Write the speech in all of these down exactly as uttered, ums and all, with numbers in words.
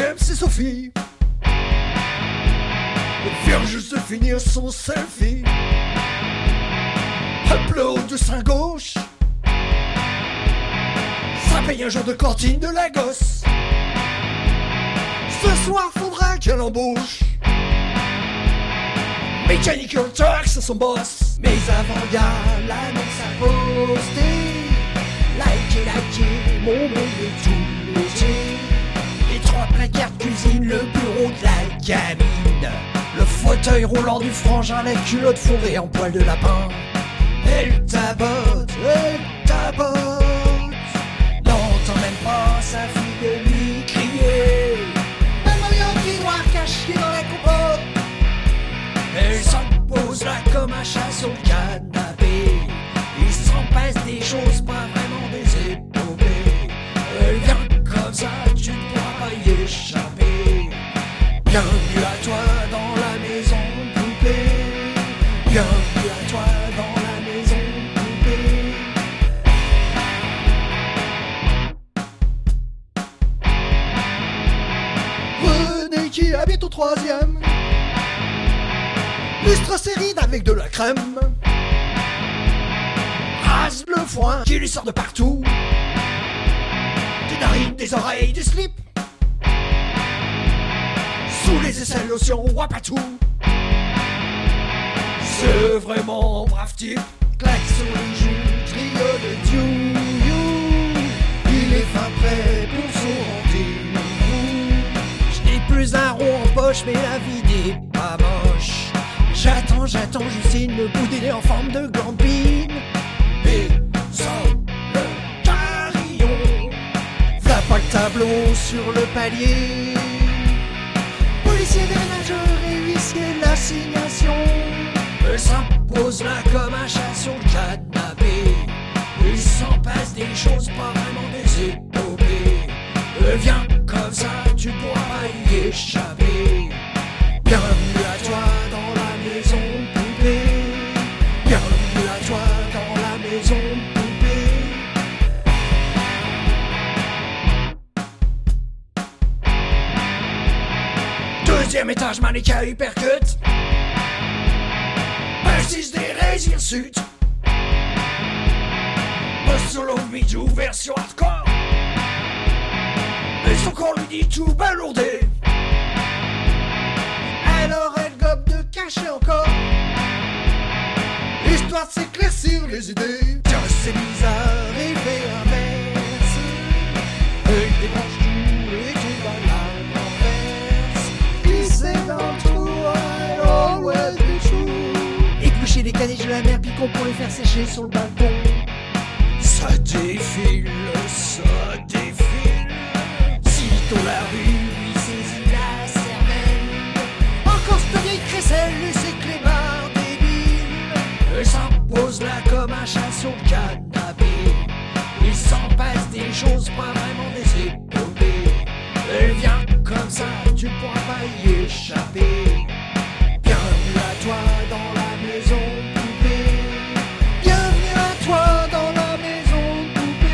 deuxième, c'est Sophie. Elle vient juste de finir son selfie. Upload de sein gauche. Ça paye un jour de cantine de la gosse. Ce soir faudra qu'elle embauche Mechanical Turk, c'est son boss. Mais avant y'a l'annonce à poster. Likez, likez, mon monde tout métier. Les trois placards de cuisine, le bureau de la gamine, le fauteuil roulant du frangin, la culotte fourrée en poil de lapin. Elle tabote, elle tabote. N'entend même pas sa fille lui crier. Même un qui noir caché dans la compote. Elle s'impose là comme un chat sur le canapé. Il s'en passe des choses, pas vraiment des épopées. Elle vient comme ça, tu ne pourras pas y échapper. Bienvenue à toi dans la maison poupée. Bienvenue à toi dans la maison poupée. René qui habite au troisième. Lustre ses rides avec de la crème. Rase le foin qui lui sort de partout. Des narines, des oreilles, des slips. Sous les aisselles, l'océan, on voit pas tout. C'est vraiment un brave type. Claque sur les joues, trio de Dieu. Il est fin prêt pour son rendez-vous. Je n'ai plus un rond en poche, mais la vie n'est pas moche. J'attends, j'attends, je signe le boudin en forme de gambine. Et sans le carillon, v'là pas le tableau sur le palier. Policier, déménageur et huissier, l'assignation. Elle s'impose là comme un chat sur le canapé. Il s'en passe des choses, pas vraiment des épopées. Elle vient comme ça, tu pourras pas y échapper. Bienvenue à toi dans la maison poupée. Bienvenue à toi dans la maison poupée. Deuxième étage, mannequin hypercut. Persiste des résirs sud. Le solo midou version hardcore. Et son corps lui dit tout balourdé. Alors elle gobe de cacher encore, histoire de s'éclaircir les idées. Tiens, c'est bizarre, il fait un verse. Elle débranche tout et tout à la renverse. Glisser dans le trou, alors ouais des choux. Éplucher les caniches de la mer, picon pour les faire sécher sur le balcon. Ça défile, ça défile. Sitôt la rue lui saisit la cervelle. Encore cette vieille crécelle et ses clébards débiles. Elle s'impose là comme un chat sur le canapé. Il s'en passe des choses, pas vraiment des épopées. Elle vient comme ça, tu pourras pas y échapper. Bienvenue à toi dans la maison poupée. Bienvenue à toi dans la maison poupée.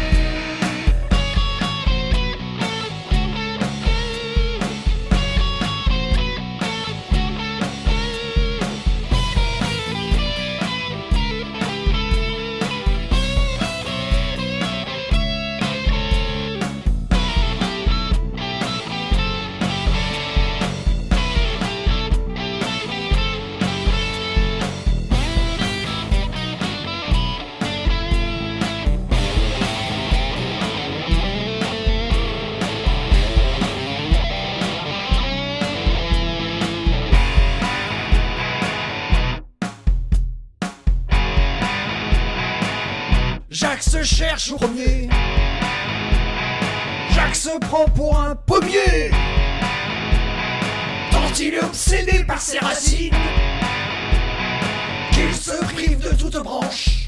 Jacques se cherche au premier. Jacques se prend pour un pommier. Tant il est obsédé par ses racines qu'il se prive de toute branche.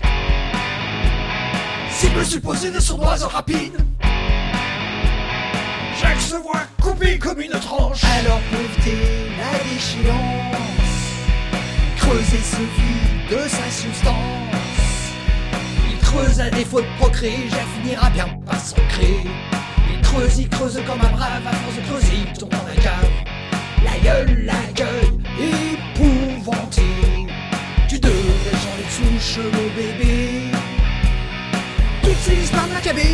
Cible supposée de son oiseau rapide, Jacques se voit coupé comme une tranche. Alors pour éviter la déchéance, creuser ce vide de sa substance. Il creuse à défaut de procréer, Jacques finira bien par s'ancrer. Il creuse, il creuse comme un brave, à force de creuser, il tombe dans la cave. La gueule, la gueule, épouvanté. Tu devrais changer de souche, mon bébé. Toutes ces histoires de macabées